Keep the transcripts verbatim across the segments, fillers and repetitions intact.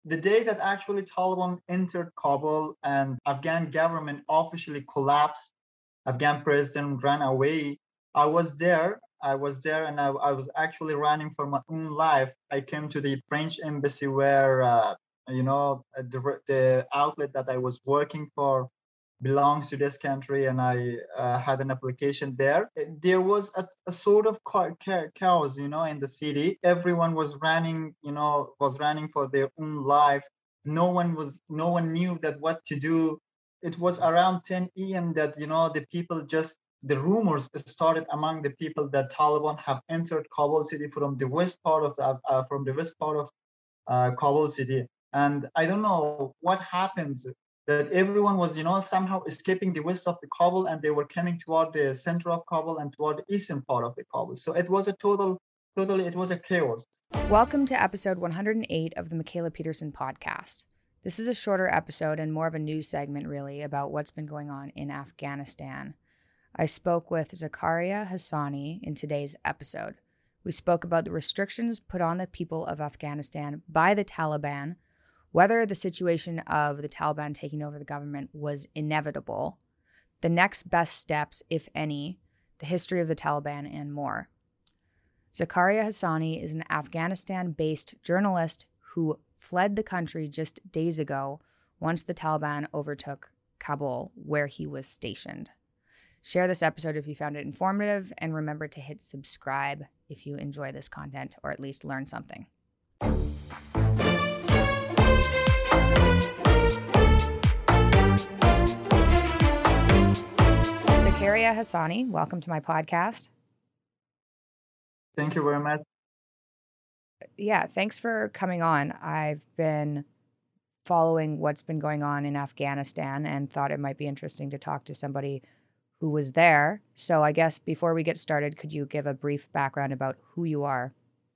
the day that actually Taliban entered Kabul and Afghan government officially collapsed, Afghan president ran away. I was there. I was there, and I, I was actually running for my own life. I came to the French embassy where, uh, you know, uh, the, the outlet that I was working for belongs to this country, and I uh, had an application there. There was a, a sort of cha- cha- chaos, you know, in the city. Everyone was running, you know, was running for their own life. No one was, no one knew that what to do. It was around ten a m that, you know, the people just, the rumors started among the people that Taliban have entered Kabul city from the west part of the, uh, from the west part of uh, Kabul city. And I don't know what happened, that everyone was, you know, somehow escaping the west of the Kabul, and they were coming toward the center of Kabul and toward the eastern part of the Kabul. So it was a total, totally, it was a chaos. Welcome to episode one hundred eight of the Michaela Peterson podcast. This is a shorter episode and more of a news segment, really, about what's been going on in Afghanistan. I spoke with Zakaria Hassani in today's episode. We spoke about the restrictions put on the people of Afghanistan by the Taliban, whether the situation of the Taliban taking over the government was inevitable, the next best steps, if any, the history of the Taliban, and more. Zakaria Hassani is an Afghanistan-based journalist who fled the country just days ago once the Taliban overtook Kabul, where he was stationed. Share this episode if you found it informative, and remember to hit subscribe if you enjoy this content or at least learn something. Zakaria Hassani, welcome to my podcast. Thank you very much. Yeah, thanks for coming on. I've been following what's been going on in Afghanistan and thought it might be interesting to talk to somebody who was there. So I guess before we get started, could you give a brief background about who you are?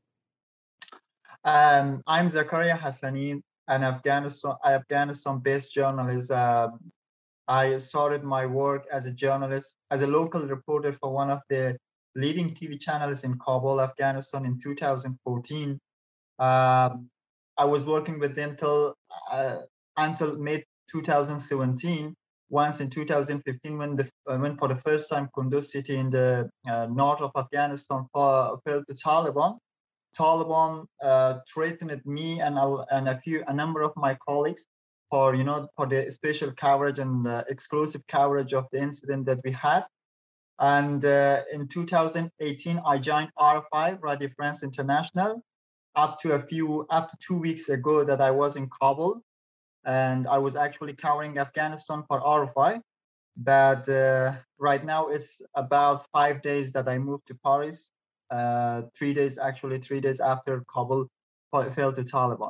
Um, I'm Zakaria Hassani, an Afghanistan Afghanistan-based journalist. Uh, I started my work as a journalist, as a local reporter for one of the leading T V channels in Kabul, Afghanistan, in two thousand fourteen. Um, I was working with them till uh, until May two thousand seventeen. Once in two thousand fifteen, when the uh, when for the first time Kunduz city in the uh, north of Afghanistan fell, fell to Taliban. Taliban uh, threatened me and a, and a few a number of my colleagues for, you know, for the special coverage and uh, exclusive coverage of the incident that we had. And uh, in two thousand eighteen, I joined R F I, Radio France International, up to a few up to two weeks ago that I was in Kabul, and I was actually covering Afghanistan for R F I. But uh, right now it's about five days that I moved to Paris. Uh, three days actually, three days after Kabul fell to Taliban.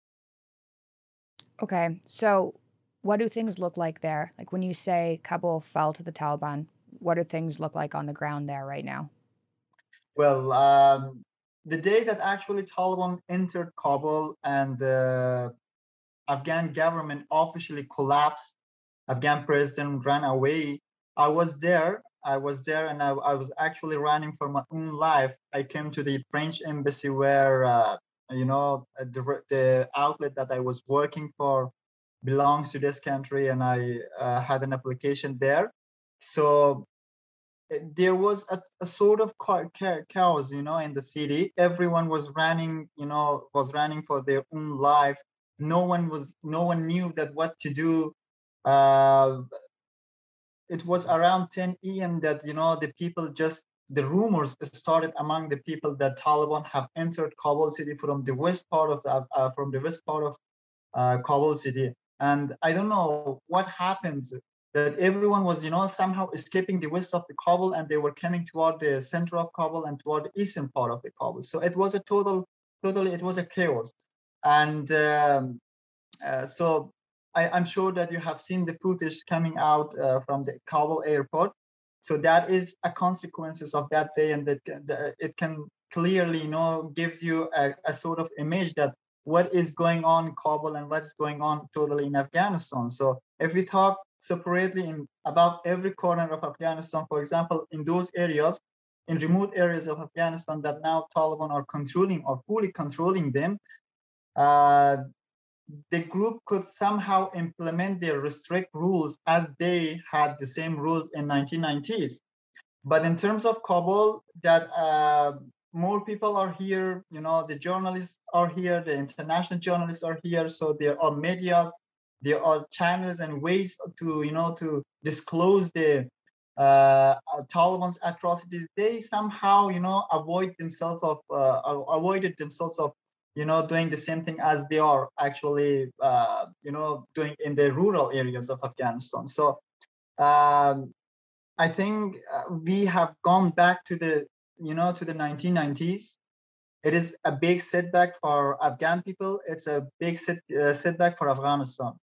Okay, so what do things look like there? Like when you say Kabul fell to the Taliban, what do things look like on the ground there right now? Well, um, the day that actually Taliban entered Kabul and the Afghan government officially collapsed, Afghan president ran away. I was there. I was there, and I, I was actually running for my own life. I came to the French embassy where, uh, you know, uh, the, the outlet that I was working for belongs to this country, and I uh, had an application there. So uh, there was a, a sort of cha- cha- chaos, you know, in the city. Everyone was running, you know, was running for their own life. No one was, no one knew that what to do. Uh, it was around ten a m that, you know, the people just, the rumors started among the people that Taliban have entered Kabul city from the west part of the, uh, from the west part of uh, Kabul city. And I don't know what happened, that everyone was, you know, somehow escaping the west of the Kabul, and they were coming toward the center of Kabul and toward the eastern part of the Kabul. So it was a total, totally, it was a chaos. And um, uh, so I, I'm sure that you have seen the footage coming out uh, from the Kabul airport. So that is a consequences of that day, and that that it can clearly, you know, gives you a, a sort of image that what is going on in Kabul and what's going on totally in Afghanistan. So if we talk separately in about every corner of Afghanistan, for example, in those areas, in remote areas of Afghanistan that now Taliban are controlling or fully controlling them, uh, the group could somehow implement their restrict rules as they had the same rules in nineteen nineties. But in terms of Kabul, that uh, more people are here, you know, the journalists are here, the international journalists are here, so there are medias, there are channels and ways to, you know, to disclose the uh, Taliban's atrocities. They somehow, you know, avoid themselves of uh, avoided themselves of, you know, doing the same thing as they are actually, uh, you know, doing in the rural areas of Afghanistan. So. Um, I think uh, we have gone back to the, you know, to the nineteen nineties. It is a big setback for Afghan people. It's a big set, uh, setback for Afghanistan.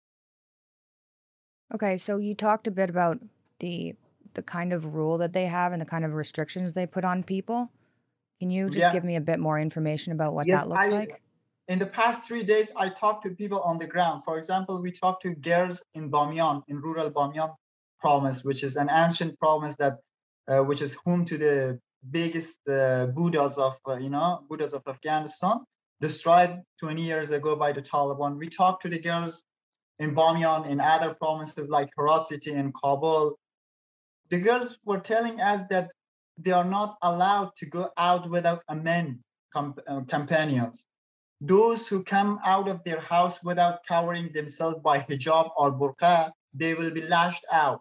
Okay, so you talked a bit about the the kind of rule that they have and the kind of restrictions they put on people. Can you just Yeah. give me a bit more information about what Yes, that looks I. like? In the past three days, I talked to people on the ground. For example, we talked to girls in Bamyan, in rural Bamyan province, which is an ancient province that, uh, which is home to the biggest uh, Buddhas of, uh, you know, Buddhas of Afghanistan, destroyed twenty years ago by the Taliban. We talked to the girls in Bamyan, in other provinces like Herat City and Kabul. The girls were telling us that they are not allowed to go out without a man com- uh, companions. Those who come out of their house without covering themselves by hijab or burqa, they will be lashed out.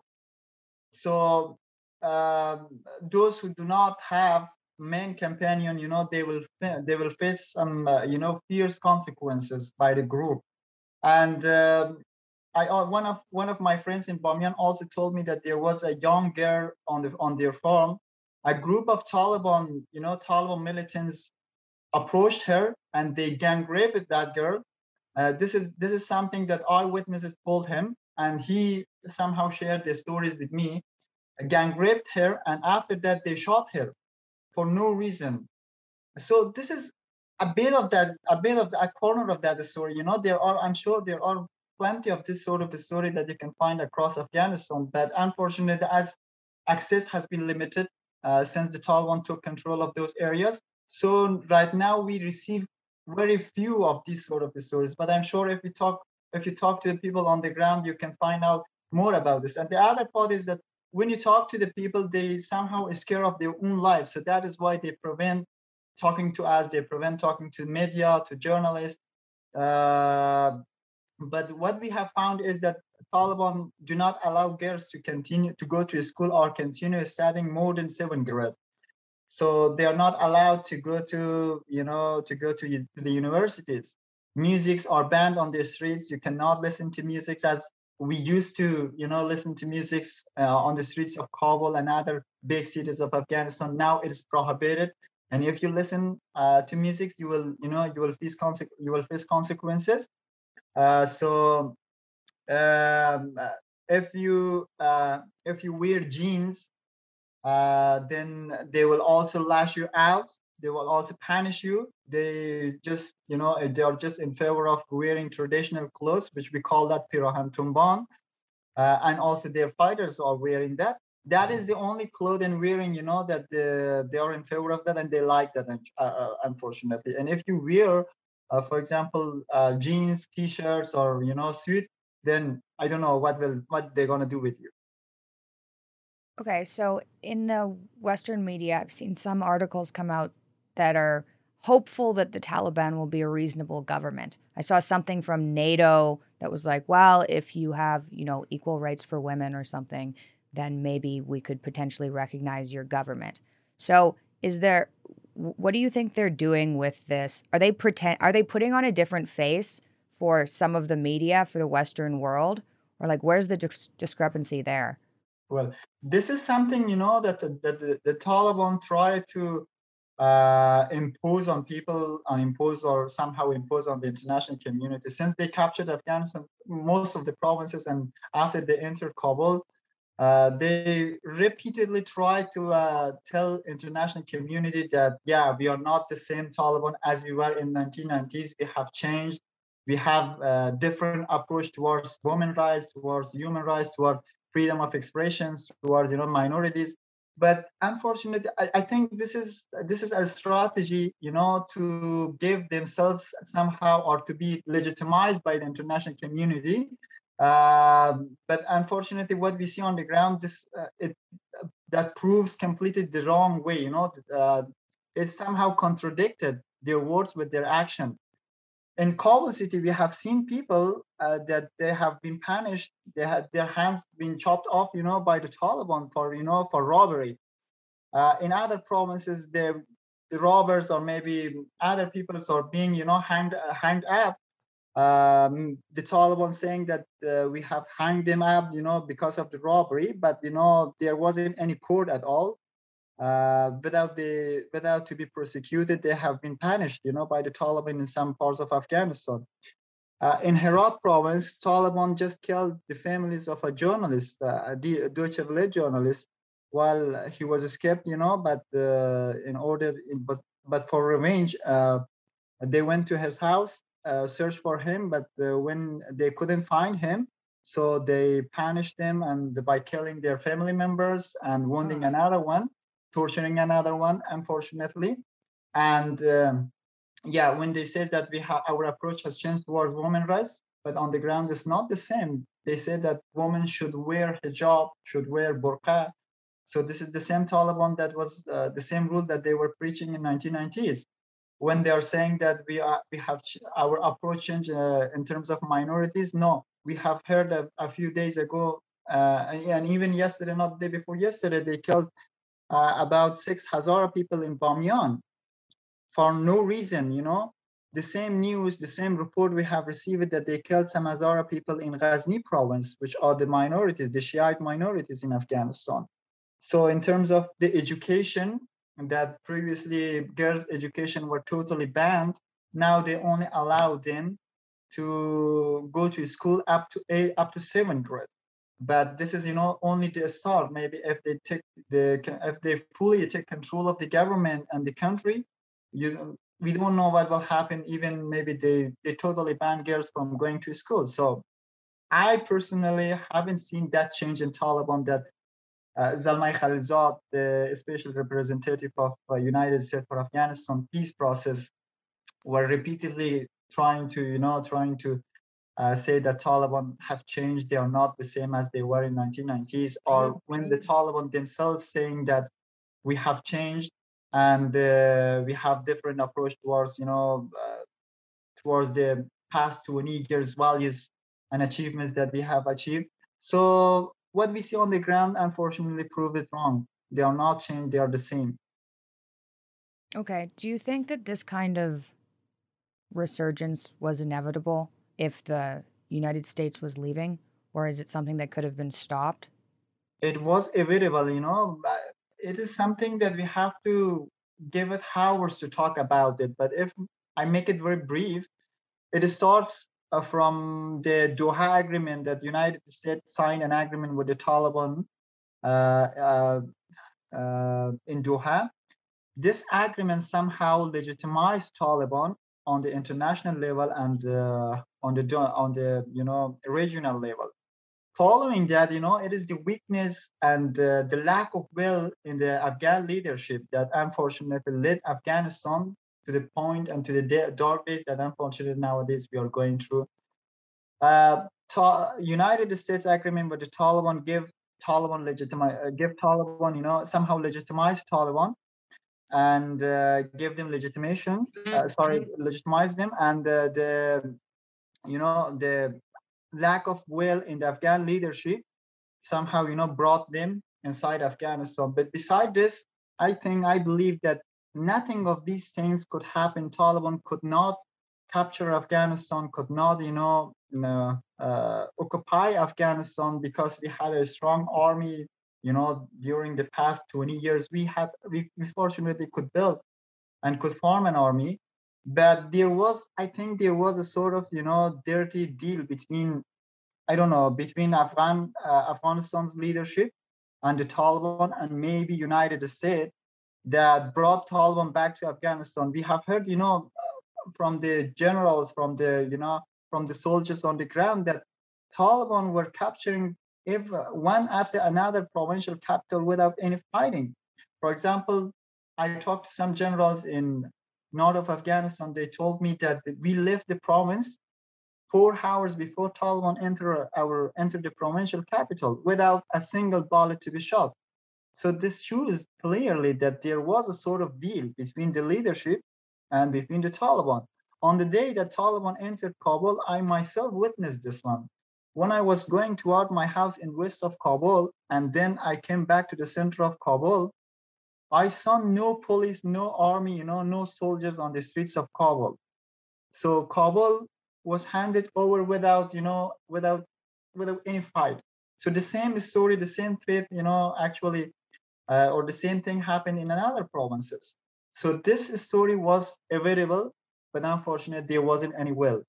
So um, those who do not have men companion, you know, they will they will face some, uh, you know, fierce consequences by the group. And um, I uh, one of one of my friends in Bamyan also told me that there was a young girl on the on their farm. A group of Taliban, you know, Taliban militants approached her and they gang raped that girl. Uh, this is this is something that eyewitnesses told him, and he somehow shared the stories with me. Gang raped her, and after that they shot her for no reason. So this is a bit of that, a bit of the, a corner of that story. You know, there are, I'm sure there are plenty of this sort of a story that you can find across Afghanistan, but unfortunately, as access has been limited uh, since the Taliban took control of those areas. So right now we receive very few of these sort of stories. But I'm sure if we talk, if you talk to the people on the ground, you can find out more about this. And the other part is that when you talk to the people, they somehow are scared of their own lives. So that is why they prevent talking to us, they prevent talking to media, to journalists. Uh, but what we have found is that Taliban do not allow girls to continue to go to school or continue studying more than seven grade. So they are not allowed to go to, you know, to go to, to the universities. Musics are banned on the streets. You cannot listen to music as we used to, you know, listen to musics uh, on the streets of Kabul and other big cities of Afghanistan. Now it is prohibited. And if you listen uh, to music, you will, you know, you will face conse- you will face consequences. Uh, so um, uh, if you uh, if you wear jeans, uh, then they will also lash you out. They will also punish you. They just, you know, they are just in favor of wearing traditional clothes, which we call that pirahan tumban. Uh, and also their fighters are wearing that. That is the only clothing wearing, you know, that the, they are in favor of that and they like that, uh, uh, unfortunately. And if you wear, uh, for example, uh, jeans, t-shirts, or you know, suit, then I don't know what will what they're gonna do with you. Okay, so in the Western media, I've seen some articles come out that are hopeful that the Taliban will be a reasonable government. I saw something from NATO that was like, well, if you have, you know, equal rights for women or something, then maybe we could potentially recognize your government. So, is there what do you think they're doing with this? Are they pretend are they putting on a different face for some of the media for the Western world? Or like where's the dis- discrepancy there? Well, this is something, you know, that, that the, the Taliban try to uh, impose on people, and impose or somehow impose on the international community. Since they captured Afghanistan, most of the provinces, and after they entered Kabul, uh, they repeatedly try to uh, tell international community that, yeah, we are not the same Taliban as we were in nineteen nineties. We have changed. We have a different approach towards women rights, towards human rights, towards freedom of expressions, towards, you know, minorities. But unfortunately, I, I think this is this is a strategy, you know, to give themselves somehow or to be legitimized by the international community. Um, but unfortunately, what we see on the ground, this uh, it that proves completely the wrong way. You know, uh, it somehow contradicted their words with their action. In Kabul city, we have seen people uh, that they have been punished. They had their hands been chopped off, you know, by the Taliban for, you know, for robbery. Uh, in other provinces, the, the robbers or maybe other peoples are being, you know, hanged uh, hanged up. Um, the Taliban saying that uh, we have hanged them up, you know, because of the robbery, but you know there wasn't any court at all. Uh, without the without to be prosecuted, they have been punished, you know, by the Taliban in some parts of Afghanistan. Uh, in Herat province, Taliban just killed the families of a journalist, uh, a Deutsche Welle journalist, while he was escaped, you know. But uh, in order, but but for revenge, uh, they went to his house, uh, searched for him, but uh, when they couldn't find him, so they punished him and by killing their family members and wounding Ugh. another one, torturing another one, unfortunately. And um, yeah, when they said that we have our approach has changed towards women rights, but on the ground it's not the same. They said that women should wear hijab, should wear burqa. So this is the same Taliban that was uh, the same rule that they were preaching in nineteen nineties. When they are saying that we are we have ch- our approach changed uh, in terms of minorities, no, we have heard a, a few days ago, uh, and, and even yesterday, not the day before yesterday, they killed uh, about six Hazara people in Bamyan for no reason, you know. The same news, the same report we have received that they killed some Hazara people in Ghazni province, which are the minorities, the Shiite minorities in Afghanistan. So in terms of the education, that previously girls' education were totally banned, now they only allow them to go to school up to eight, up to seventh grade. But this is, you know, only the start. Maybe if they take the, if they fully take control of the government and the country, you, we don't know what will happen. Even maybe they they totally ban girls from going to school. So I personally haven't seen that change in Taliban that uh, Zalmay Khalilzad, the special representative of uh, United States for Afghanistan peace process, were repeatedly trying to, you know, trying to uh, say that Taliban have changed. They are not the same as they were in nineteen nineties, or when the Taliban themselves saying that we have changed and uh, we have different approach towards, you know, uh, towards the past twenty years values and achievements that we have achieved. So what we see on the ground, unfortunately, prove it wrong. They are not changed. They are the same. Okay. Do you think that this kind of resurgence was inevitable if the United States was leaving, or is it something that could have been stopped? It was inevitable, you know. But it is something that we have to give it hours to talk about it. But if I make it very brief, it starts uh, from the Doha agreement that United States signed an agreement with the Taliban uh, uh, uh, in Doha. This agreement somehow legitimized Taliban on the international level and uh, on the on the you know regional level. Following that, you know, it is the weakness and uh, the lack of will in the Afghan leadership that unfortunately led Afghanistan to the point and to the da- dark days that unfortunately nowadays we are going through. Uh, Ta- United States agreement with the Taliban give Taliban legitimize uh, give Taliban, you know, somehow legitimize Taliban and uh, give them legitimation. Uh, sorry, legitimize them, and uh, the you know the lack of will in the Afghan leadership somehow, you know, brought them inside Afghanistan. But beside this, I think I believe that nothing of these things could happen. Taliban could not capture Afghanistan, could not, you know, you know uh, occupy Afghanistan because we had a strong army. You know, during the past twenty years, we had we, we fortunately could build and could form an army. But there was, I think, there was a sort of, you know, dirty deal between, I don't know, between Afghan uh, Afghanistan's leadership and the Taliban and maybe United States that brought Taliban back to Afghanistan. We have heard, you know, from the generals, from the, you know, from the soldiers on the ground that Taliban were capturing if uh, one after another provincial capital without any fighting. For example, I talked to some generals in north of Afghanistan. They told me that we left the province four hours before Taliban enter our entered the provincial capital without a single bullet to be shot. So this shows clearly that there was a sort of deal between the leadership and between the Taliban. On the day that Taliban entered Kabul, I myself witnessed this one. When I was going toward my house in west of Kabul, and then I came back to the center of Kabul, I saw no police, no army, you know, no soldiers on the streets of Kabul. So Kabul was handed over without, you know, without without any fight. So the same story, the same threat, you know, actually uh, or the same thing happened in another provinces. So this story was available, but unfortunately there wasn't any will.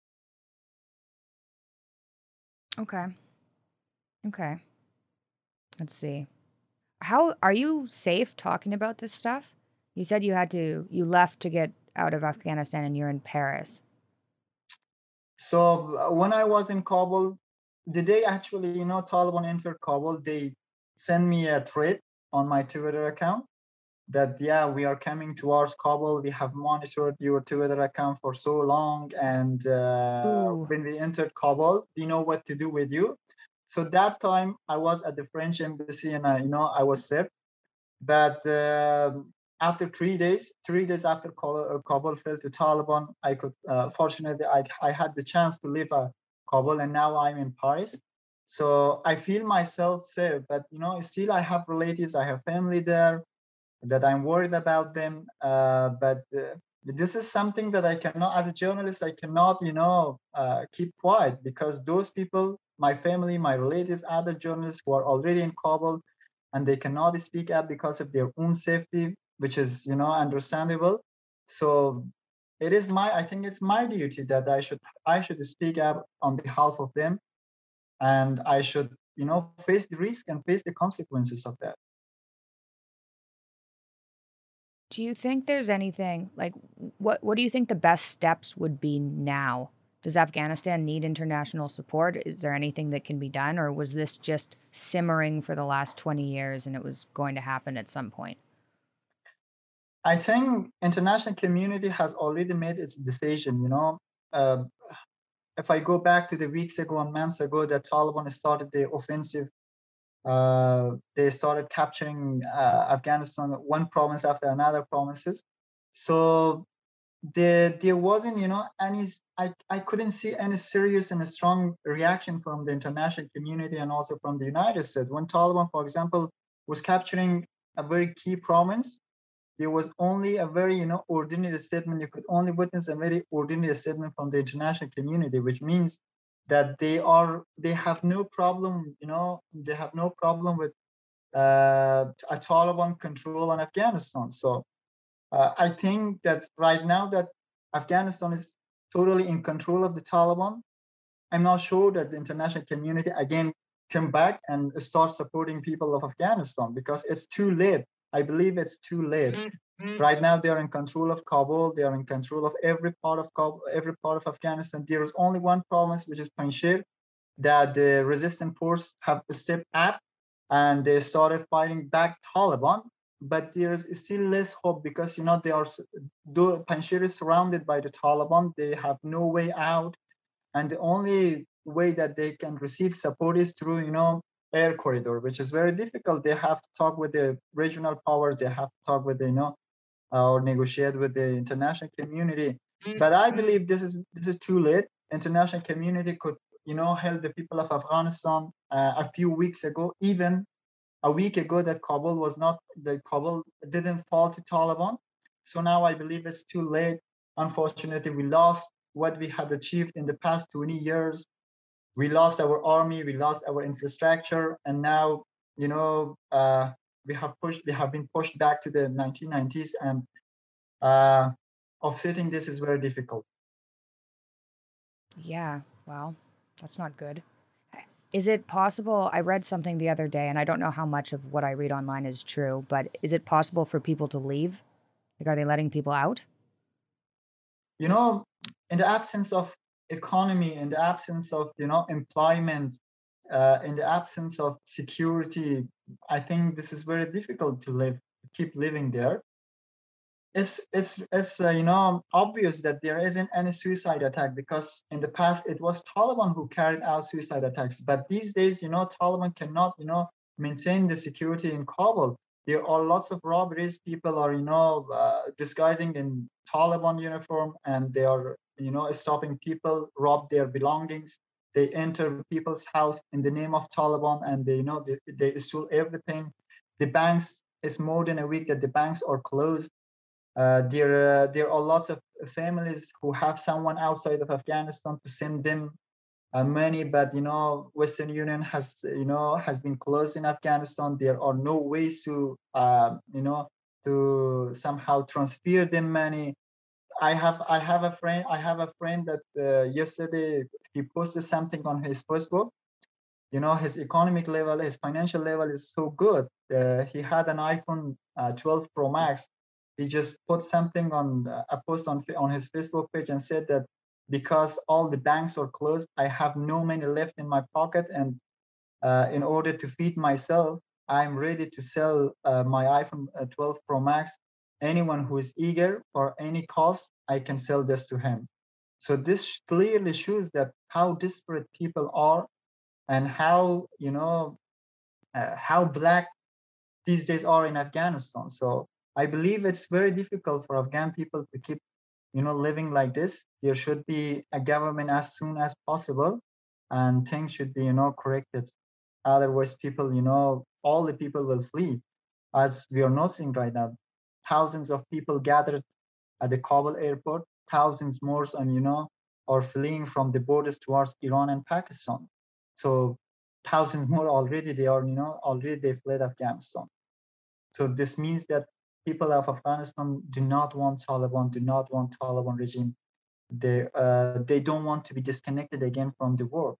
Okay. Okay. Let's see. How are you safe talking about this stuff? You said you had to, you left to get out of Afghanistan and you're in Paris. So uh, when I was in Kabul, the day actually, you know, Taliban entered Kabul, they sent me a threat on my Twitter account that, yeah, we are coming towards Kabul. We have monitored your Twitter account for so long. And uh, Ooh. when we entered Kabul, we know what to do with you. So that time I was at the French embassy and I, you know, I was safe. But um after three days, three days after Kabul, Kabul fell to Taliban, I could, uh, fortunately, I, I had the chance to leave uh, Kabul and now I'm in Paris. So I feel myself safe, but, you know, still I have relatives, I have family there that I'm worried about them. Uh, but uh, this is something that I cannot, as a journalist, I cannot, you know, uh, keep quiet because those people, my family, my relatives, other journalists who are already in Kabul, and they cannot speak up because of their own safety, which is, you know, understandable. So it is my, I think it's my duty that I should, I should speak up on behalf of them, and I should, you know, face the risk and face the consequences of that. Do you think there's anything like what what do you think the best steps would be now? Does Afghanistan need international support? Is there anything that can be done, or was this just simmering for the last twenty years and it was going to happen at some point? I think international community has already made its decision. You know, uh, if I go back to the weeks ago and months ago that Taliban started the offensive, uh, they started capturing uh, Afghanistan one province after another provinces. So there there wasn't, you know, any. I I couldn't see any serious and a strong reaction from the international community and also from the United States when Taliban, for example, was capturing a very key province. There was only a very, you know, ordinary statement. You could only witness a very ordinary statement from the international community, which means that they are they have no problem, you know, they have no problem with uh, a Taliban control on Afghanistan. So uh, I think that right now that Afghanistan is totally in control of the Taliban, I'm not sure that the international community again come back and start supporting people of Afghanistan because it's too late. I believe it's too late. Right now, they are in control of Kabul. They are in control of every part of Kabul, every part of Afghanistan. There is only one province, which is Panjshir, that the resistant force have stepped up and they started fighting back Taliban. But there's still less hope because, you know, they are, though Panjshir is surrounded by the Taliban, they have no way out, and the only way that they can receive support is through, you know, air corridor, which is very difficult. They have to talk with the regional powers. They have to talk with the, you know, uh, or negotiate with the international community. But I believe this is this is too late. International community could, you know, help the people of Afghanistan uh, a few weeks ago, even a week ago, that Kabul was not, that Kabul didn't fall to Taliban. So now I believe it's too late. Unfortunately, we lost what we had achieved in the past twenty years. We lost our army, we lost our infrastructure, and now, you know, uh, we have pushed, we have been pushed back to the nineteen nineties, and uh, offsetting this is very difficult. Yeah, well, that's not good. Is it possible? I read something the other day, and I don't know how much of what I read online is true, but is it possible for people to leave? Like, are they letting people out? You know, in the absence of economy, in the absence of, you know, employment, uh, in the absence of security, I think this is very difficult to live, keep living there. It's it's it's uh, you know obvious that there isn't any suicide attack, because in the past it was Taliban who carried out suicide attacks. But these days, you know, Taliban cannot you know maintain the security in Kabul. There are lots of robberies. People are you know uh, disguising in Taliban uniform, and they are you know stopping people, rob their belongings. They enter people's house in the name of Taliban, and they you know they, they steal everything. The banks, it's more than a week that the banks are closed. Uh, there, uh, there are lots of families who have someone outside of Afghanistan to send them uh, money, but you know, Western Union has, you know, has been closed in Afghanistan. There are no ways to, uh, you know, to somehow transfer them money. I have, I have a friend, I have a friend that uh, yesterday he posted something on his Facebook. You know, his economic level, his financial level is so good. Uh, he had an iPhone uh, twelve Pro Max. He just put something on the, a post on on his Facebook page and said that because all the banks are closed, I have no money left in my pocket, and uh, in order to feed myself, I'm ready to sell uh, my iPhone uh, twelve Pro Max. Anyone who is eager for any cost, I can sell this to him. So this clearly shows that how desperate people are, and how you know uh, how black these days are in Afghanistan. So I believe it's very difficult for Afghan people to keep you know living like this. There should be a government as soon as possible, and things should be you know corrected. Otherwise, people you know all the people will flee, as we are noticing right now. Thousands of people gathered at the Kabul airport. Thousands more, and you know, are fleeing from the borders towards Iran and Pakistan. So thousands more already. They are, you know, already they fled Afghanistan. So this means that people of Afghanistan do not want Taliban, do not want Taliban regime. They uh, they don't want to be disconnected again from the world.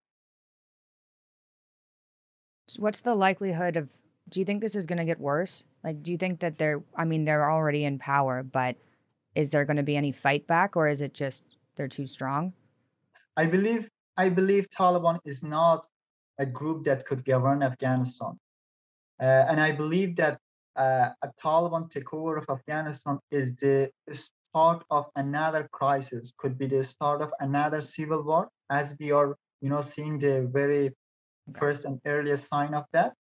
What's the likelihood of, do you think this is going to get worse? Like, do you think that they're, I mean, they're already in power, but is there going to be any fight back, or is it just they're too strong? I believe I believe Taliban is not a group that could govern Afghanistan. Uh, and I believe that uh, a Taliban takeover of Afghanistan is the start of another crisis, could be the start of another civil war, as we are, you know, seeing the very Okay. first and earliest sign of that.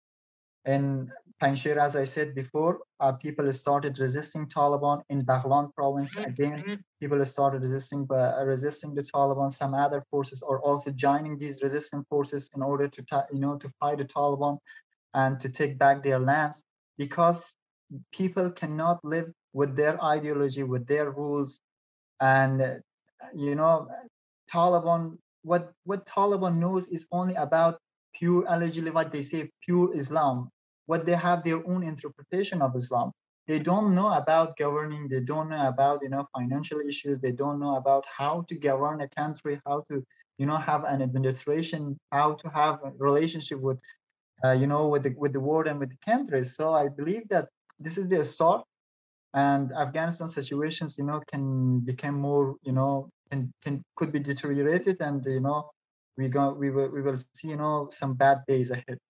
In Panjshir, as I said before, uh, people started resisting Taliban in Baghlan province. Again, people started resisting uh, resisting the Taliban. Some other forces are also joining these resistant forces in order to, ta- you know, to fight the Taliban and to take back their lands, because people cannot live with their ideology, with their rules. And uh, you know Taliban, what what Taliban knows is only about pure, allegedly what they say, pure Islam. What they have their own interpretation of Islam. They don't know about governing. They don't know about you know financial issues. They don't know about how to govern a country, how to you know have an administration, how to have a relationship with uh, you know, with the with the world and with the countries. So I believe that this is the start, and Afghanistan situations, you know, can become more, you know, and can could be deteriorated, and you know, we go we will we will see, you know, some bad days ahead.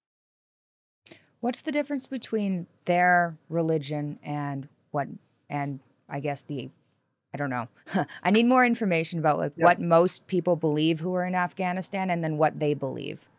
What's the difference between their religion and what, and I guess the, I don't know. I need more information about like Yeah. what most people believe who are in Afghanistan and then what they believe.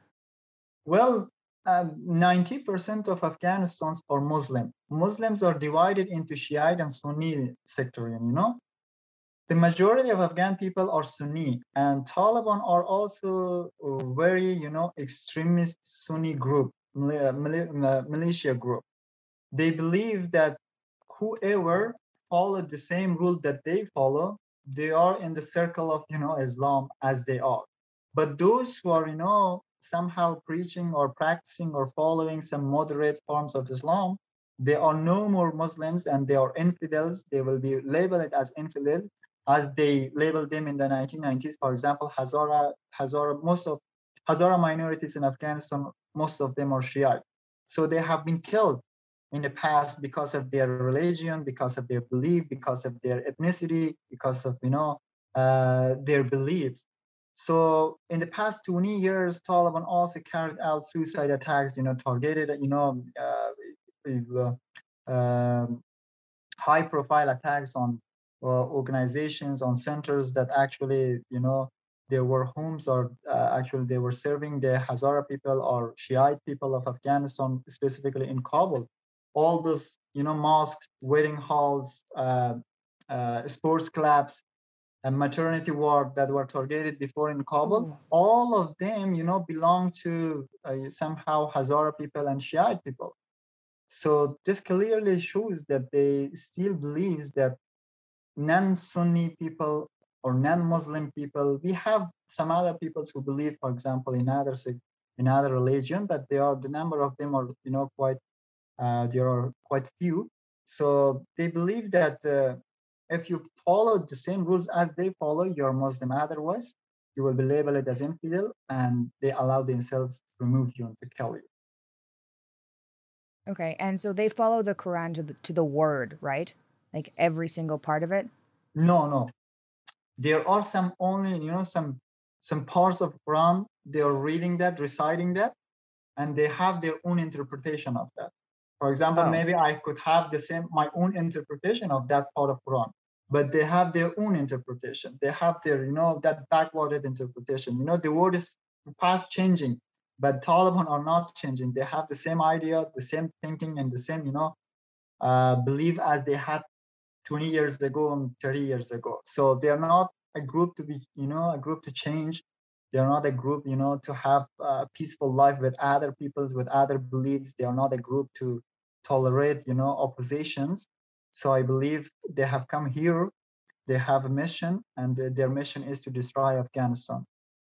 Well, um, ninety percent of Afghanistans are Muslim. Muslims are divided into Shiite and Sunni sectarian, you know. The majority of Afghan people are Sunni, and Taliban are also a very, you know, extremist Sunni group, mili- mili- uh, militia group. They believe that whoever followed the same rule that they follow, they are in the circle of, you know, Islam as they are. But those who are, you know, somehow preaching or practicing or following some moderate forms of Islam, they are no more Muslims, and they are infidels. They will be labeled as infidels, as they labeled them in the nineteen nineties. For example, Hazara, Hazara, most of Hazara minorities in Afghanistan, most of them are Shiite. So they have been killed in the past because of their religion, because of their belief, because of their ethnicity, because of you know uh, their beliefs. So in the past twenty years, Taliban also carried out suicide attacks, you know, targeted, you know, uh, uh, um, high profile attacks on uh, organizations, on centers that actually, you know, they were homes or uh, actually they were serving the Hazara people or Shiite people of Afghanistan, specifically in Kabul. All those, you know, mosques, wedding halls, uh, uh, sports clubs, and maternity ward that were targeted before in Kabul, Oh, all of them, you know, belong to uh, somehow Hazara people and Shiite people. So this clearly shows that they still believes that non-Sunni people or non-Muslim people, we have some other peoples who believe, for example, in other in other religion, but they are the number of them are, you know, quite uh, there are quite few. So they believe that uh, if you follow the same rules as they follow, you're Muslim. Otherwise, you will be labeled as infidel, and they allow themselves to remove you and to kill you. okay. And so they follow the Quran to the to the word, right? Like every single part of it. No, no. There are some only, you know, some some parts of Quran, they are reading that, reciting that, and they have their own interpretation of that. For example, Oh, maybe I could have the same my own interpretation of that part of Quran, but they have their own interpretation. They have their, you know, that backwarded interpretation. You know, the word is fast changing, but Taliban are not changing. They have the same idea, the same thinking, and the same, you know, uh, belief as they had twenty years ago and thirty years ago. So they are not a group to be, you know, a group to change. They are not a group, you know, to have a peaceful life with other peoples, with other beliefs. They are not a group to tolerate, you know, oppositions. So I believe they have come here. They have a mission, and their mission is to destroy Afghanistan.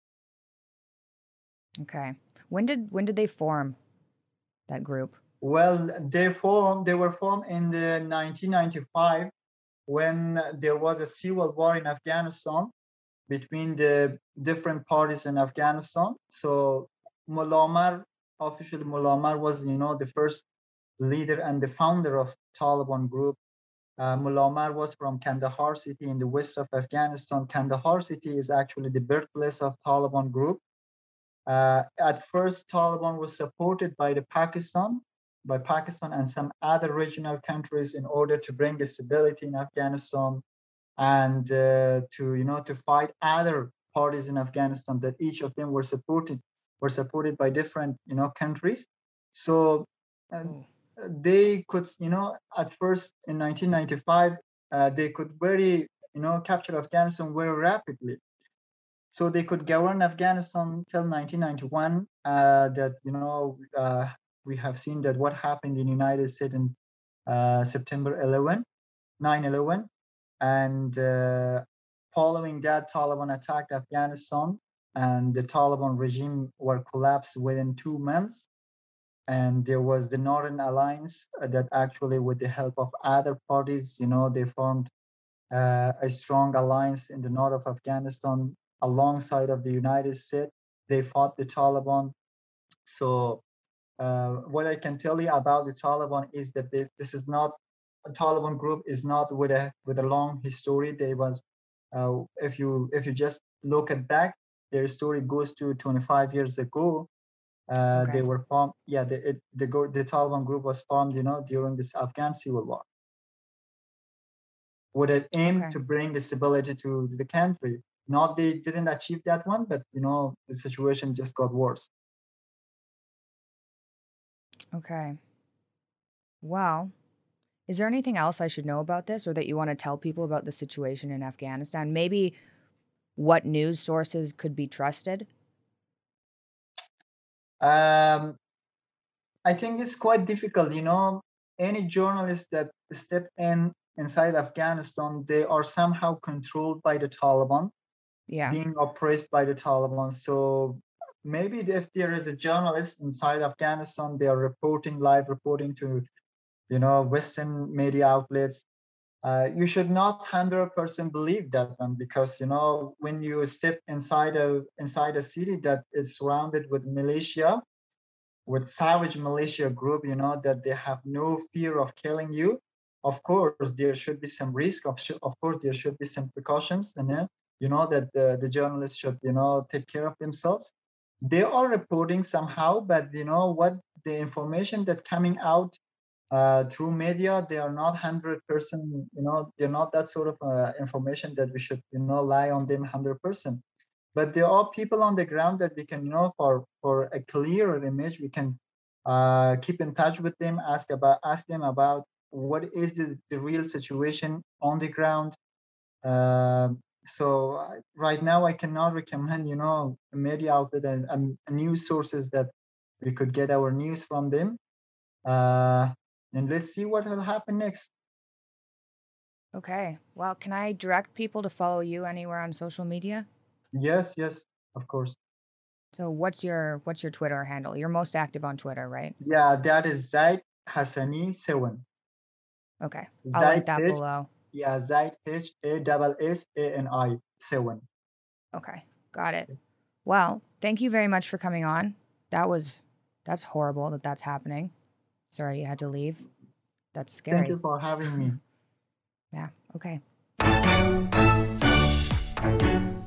okay. When did when did they form that group? Well, they formed. They were formed in the nineteen ninety-five when there was a civil war in Afghanistan between the different parties in Afghanistan. So Mullah Omar, officially Mullah Omar was, you know, the first leader and the founder of Taliban group. Uh, Mullah Omar was from Kandahar city in the west of Afghanistan. Kandahar city is actually the birthplace of Taliban group. Uh, at first, Taliban was supported by the Pakistan, by Pakistan and some other regional countries in order to bring stability in Afghanistan and uh, to, you know, to fight other parties in Afghanistan that each of them were supported were supported by different, you know, countries. So uh, Oh, they could, you know, at first in nineteen ninety-five uh, they could very, you know, capture Afghanistan very rapidly. So they could govern Afghanistan till nineteen ninety-one. Uh, that, you know, uh, we have seen that what happened in the United States in uh, September eleventh, nine eleven, and uh, following that, Taliban attacked Afghanistan, and the Taliban regime were collapsed within two months. And there was the Northern Alliance uh, that actually, with the help of other parties, you know, they formed uh, a strong alliance in the north of Afghanistan alongside of the United States. They fought the Taliban. So uh, what I can tell you about the Taliban is that they, this is not a Taliban group is not with a with a long history. They was uh, if you if you just look at back, their story goes to twenty-five years ago. Uh, they okay. were formed. Yeah, the it, the the Taliban group was formed, you know, during this Afghan civil war, with an aim Okay. to bring the stability to the country. Not they didn't achieve that one, but you know the situation just got worse. Okay. Well, is there anything else I should know about this or that you want to tell people about the situation in Afghanistan? Maybe what news sources could be trusted? Um, I think it's quite difficult. You know, any journalists that step in inside Afghanistan, they are somehow controlled by the Taliban, Yeah. being oppressed by the Taliban. So maybe if there is a journalist inside Afghanistan, they are reporting live, reporting to, you know, Western media outlets. Uh, you should not one hundred percent believe that one, because you know when you step inside a inside a city that is surrounded with militia, with savage militia group, you know, that they have no fear of killing you. Of course, there should be some risk. Of, of course, there should be some precautions, and uh, you know, that the, the journalists should, you know, take care of themselves. They are reporting somehow, but you know what, the information that coming out uh, through media, they are not one hundred percent, you know, they're not that sort of uh, information that we should, you know, lie on them one hundred percent. But there are people on the ground that we can, you know, for for a clearer image, we can uh, keep in touch with them, ask about ask them about what is the, the real situation on the ground. Um so uh, right now, I cannot recommend, you know, a media outlet and um, news sources that we could get our news from them. Uh, and let's see what will happen next. Okay. Well, can I direct people to follow you anywhere on social media? Yes, yes, of course. So what's your what's your Twitter handle? You're most active on Twitter, right? Yeah, that is Zaid Hassani seven. Okay. I'll link Zaid that H, below. yeah, Zaid H A S S A N I seven. Okay. Got it. Well, thank you very much for coming on. That was that's horrible that that's happening. Sorry you had to leave. That's Thank scary. you for having me. Yeah. Okay.